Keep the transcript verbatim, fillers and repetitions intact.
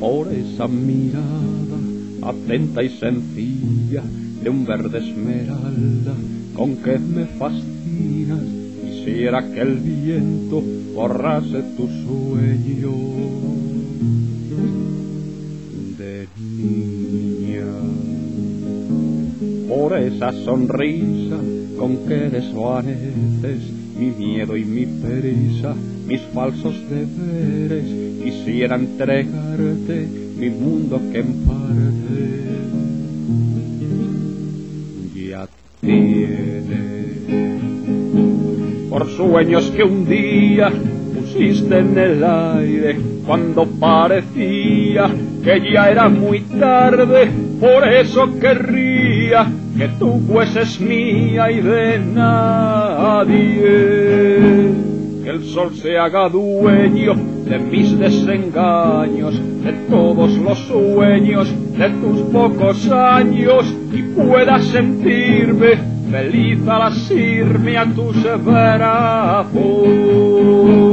por esa mirada atenta y sencilla de un verde esmeralda con que me fascinas. Quisiera que el viento borrase tu sueño de niña, por esa sonrisa con que desvaneces mi miedo y mi pereza, mis falsos deberes. Quisiera entregarte mi mundo que en parte ya tiene, por sueños que un día pusiste en el aire cuando parecía que ya era muy tarde. Por eso querría que tú fueses mía y de nadie, que el sol se haga dueño de mis desengaños, de todos los sueños de tus pocos años, y pueda sentirme feliz al asirme a tus brazos.